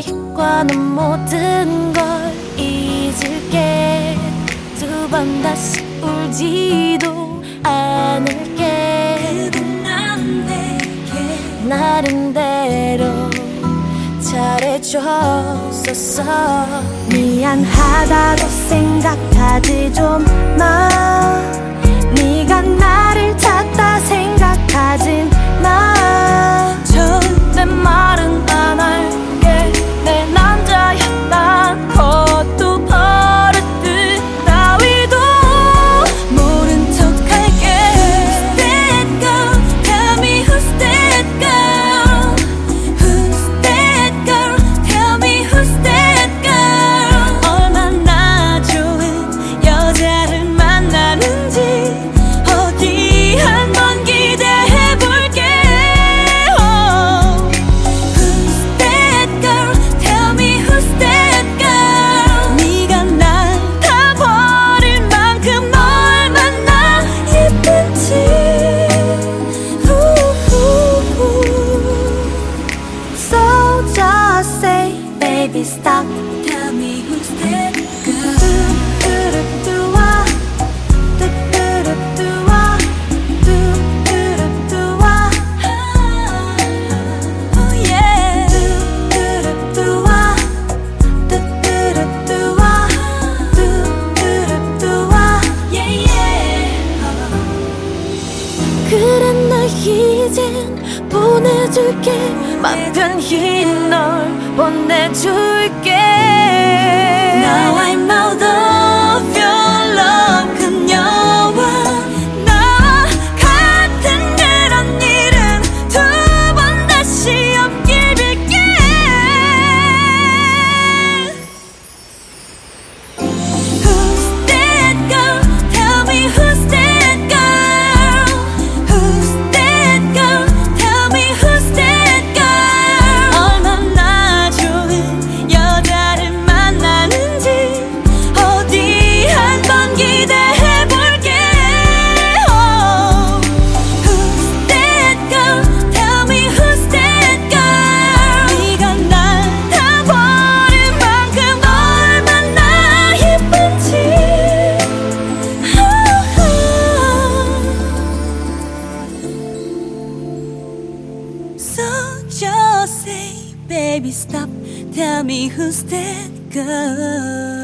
너희과는 모든 걸 잊을게. 두 번 다시 울지도 않을게. 그대 난 내게 나름대로 잘해줬었어. 미안하다고 생각하지 좀 마. 네가 나를 찾다 생각하진 마. 절대 말은 안 할게. 내 남자야 난 것도 버릇들 따위도 모른 척 할게. Who's that girl? Tell me who's that girl? Who's that girl? Tell me who's that girl? 얼마나 좋은 여자를 만나는지 어디 한번 기대해볼게. Who's that girl? Tell me who's that girl? 네가 날 다 버릴 만큼 얼마나 예쁜지. So just say baby stop. Tell me who's that girl? 뚜루뚜루뚜와 뚜뚜루뚜와 뚜뚜루뚜와 Oh yeah. 뚜뚜루뚜와 뚜뚜루뚜와 뚜뚜루뚜와 Yeah yeah. 그래 나 이젠 보내줄게. 맘 편히 널 보내줄게. Now I'm out of your love. 그녀와 나 같은 그런 일은 두 번 다시 없길 빌게. Who's that girl? Tell me who's that girl? Who's that girl? Tell me who's that girl? 얼마나 좋은 여자를 만나는지 어디 한번 기대해볼게. Who's that girl? Tell me who's that girl? 네가 날 다 버릴 만큼 얼마나 예쁜지. So just say, baby, stop. Tell me who's that girl?